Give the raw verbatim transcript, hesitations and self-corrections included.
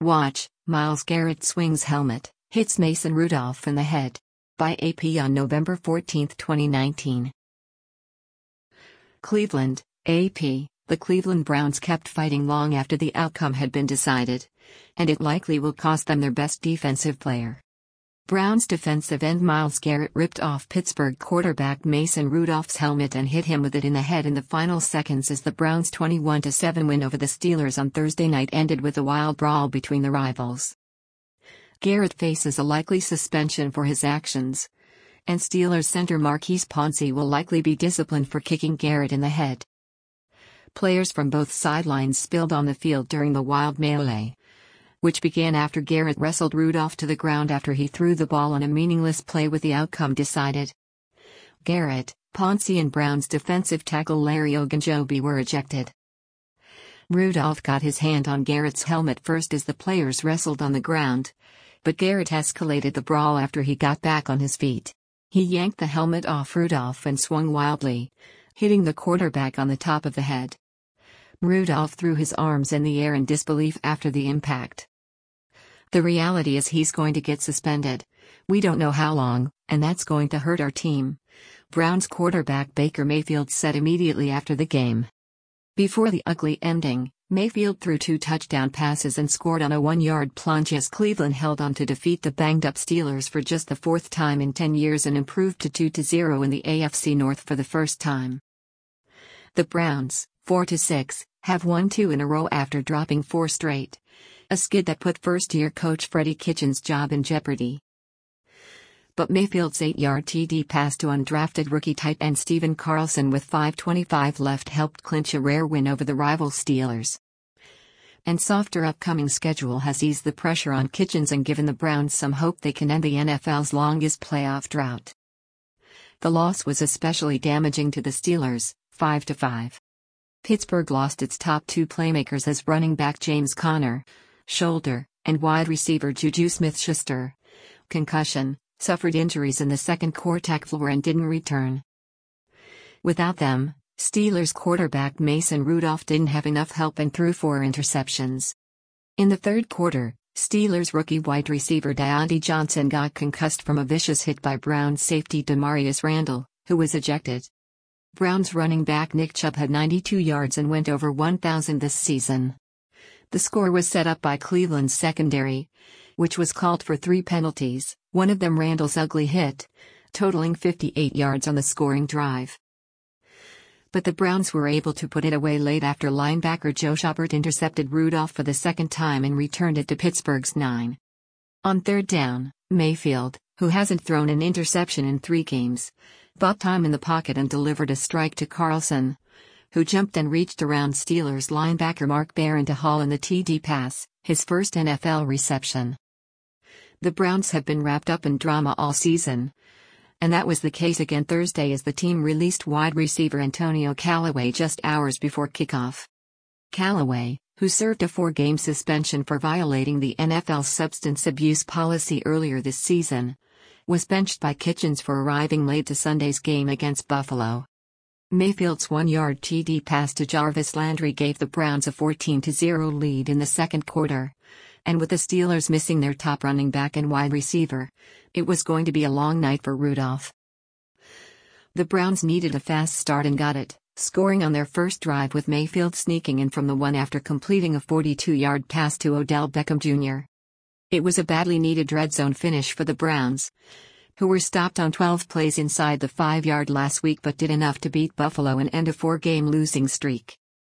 Watch, Myles Garrett swings helmet, hits Mason Rudolph in the head. By A P on November fourteenth, twenty nineteen. Cleveland, A P. The Cleveland Browns kept fighting long after the outcome had been decided, and it likely will cost them their best defensive player. Browns defensive end Myles Garrett ripped off Pittsburgh quarterback Mason Rudolph's helmet and hit him with it in the head in the final seconds as the Browns' twenty-one to seven win over the Steelers on Thursday night ended with a wild brawl between the rivals. Garrett faces a likely suspension for his actions, and Steelers center Maurkice Pouncey will likely be disciplined for kicking Garrett in the head. Players from both sidelines spilled on the field during the wild melee, which began after Garrett wrestled Rudolph to the ground after he threw the ball on a meaningless play with the outcome decided. Garrett, Pouncey and Browns defensive tackle Larry Ogunjobi were ejected. Rudolph got his hand on Garrett's helmet first as the players wrestled on the ground, but Garrett escalated the brawl after he got back on his feet. He yanked the helmet off Rudolph and swung wildly, hitting the quarterback on the top of the head. Rudolph threw his arms in the air in disbelief after the impact. The reality is he's going to get suspended. We don't know how long, and that's going to hurt our team, Browns quarterback Baker Mayfield said immediately after the game. Before the ugly ending, Mayfield threw two touchdown passes and scored on a one-yard plunge as Cleveland held on to defeat the banged-up Steelers for just the fourth time in ten years and improved to two to zero in the A F C North for the first time. The Browns, four to six, have won two in a row after dropping four straight, a skid that put first-year coach Freddie Kitchens' job in jeopardy. But Mayfield's eight-yard T D pass to undrafted rookie tight end Steven Carlson with five twenty-five left helped clinch a rare win over the rival Steelers. And softer upcoming schedule has eased the pressure on Kitchens and given the Browns some hope they can end the N F L's longest playoff drought. The loss was especially damaging to the Steelers, five to five. Pittsburgh lost its top two playmakers as running back James Conner, shoulder, and wide receiver Juju Smith-Schuster, concussion, suffered injuries in the second quarter floor and didn't return. Without them, Steelers quarterback Mason Rudolph didn't have enough help and threw four interceptions. In the third quarter, Steelers rookie wide receiver Diontae Johnson got concussed from a vicious hit by Browns safety Demarius Randall, who was ejected. Browns running back Nick Chubb had ninety-two yards and went over one thousand this season. The score was set up by Cleveland's secondary, which was called for three penalties, one of them Randall's ugly hit, totaling fifty-eight yards on the scoring drive. But the Browns were able to put it away late after linebacker Joe Schobert intercepted Rudolph for the second time and returned it to Pittsburgh's nine. On third down, Mayfield, who hasn't thrown an interception in three games, bought time in the pocket and delivered a strike to Carlson, who jumped and reached around Steelers linebacker Mark Barron to haul in the T D pass, his first N F L reception. The Browns have been wrapped up in drama all season, and that was the case again Thursday as the team released wide receiver Antonio Callaway just hours before kickoff. Callaway, who served a four-game suspension for violating the N F L's substance abuse policy earlier this season, was benched by Kitchens for arriving late to Sunday's game against Buffalo. Mayfield's one-yard T D pass to Jarvis Landry gave the Browns a fourteen to zero lead in the second quarter, and with the Steelers missing their top running back and wide receiver, it was going to be a long night for Rudolph. The Browns needed a fast start and got it, scoring on their first drive with Mayfield sneaking in from the one after completing a forty-two-yard pass to Odell Beckham Junior It was a badly needed red zone finish for the Browns, who were stopped on twelve plays inside the five-yard last week but did enough to beat Buffalo and end a four-game losing streak.